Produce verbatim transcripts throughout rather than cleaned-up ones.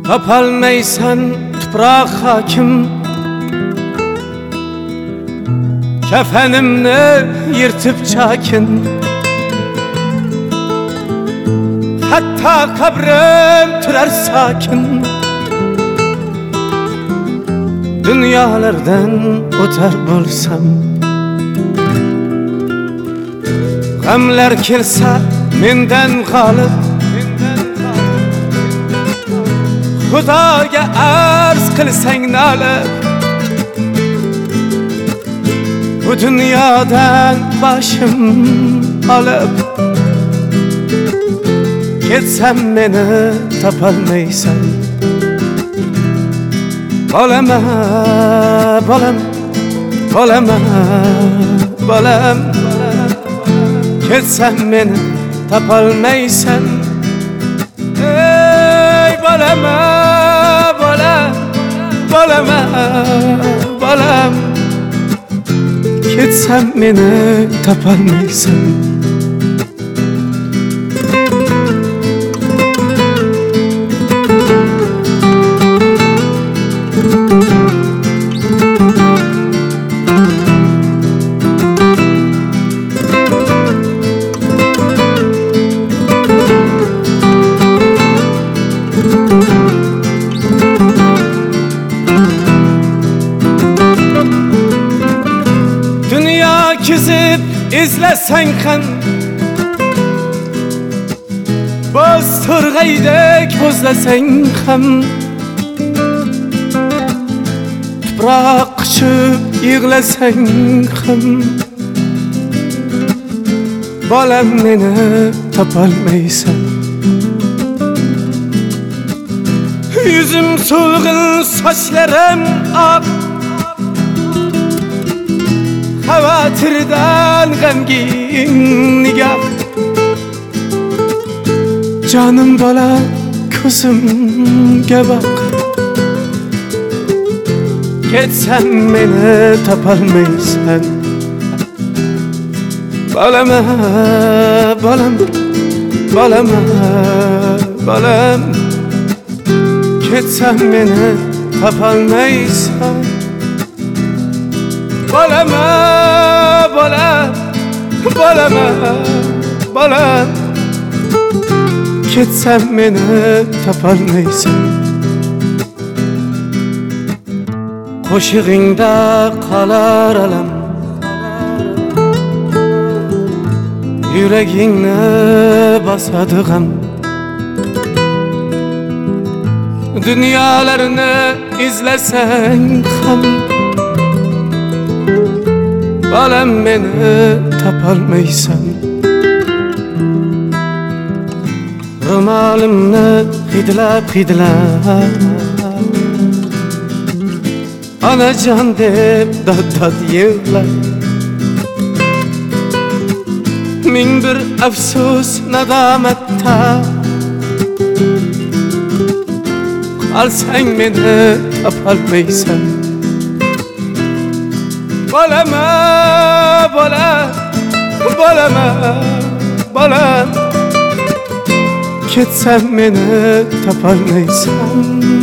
Tapalmaysan tuproq hokim, kafenimni yirtib chakin. Hatta kabrim turar sakin. Dünyalardan o'tar bo'lsam, g'amlar kelsa mendan g'olib, Xudoga arz qilsang nolib, bu dunyodan boshim olib, ketsam meni topolmaysan. Bolama, bolam, bolama, bolam, ketsam meni topolmaysan. Ey bolama, bolam, bolama, bolam, ketsam meni topolmaysan. Dünya kizib izlesen ham, boz turg'aydek bo'zlasang ham, tuproq quchib yig'lasang ham, bolam meni topolmaysan. Yüzüm so'lg'in, sochlarim oq, xavotirdan g'amgin nigoh. Jonim bola, ko'zimga boq, ketsam meni topolmaysan. Bolama, bolam, bolama, bolam, ketsam meni topolmaysan. Bolama, bolam, bolama, bolam, ketsam meni topolmaysan. Qo'shig'ingda qolar alam, yuragingni bosadi g'am. Dunyolarni izlasang ham, bolam meni topolmaysan. Ro'molimni hidlab hidlab, onajon deb dod-dod yig'lab, ming bir afsus nadomatda qolsang meni topolmaysan. Bolama, bolam, bolama, bolam, ketsam meni topolmaysan.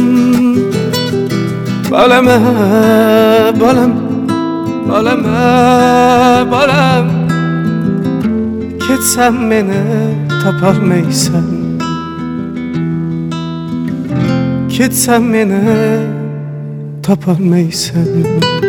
Bolama, bolam, bolama, bolam, ketsam meni topolmaysan. Ketsam meni topolmaysan.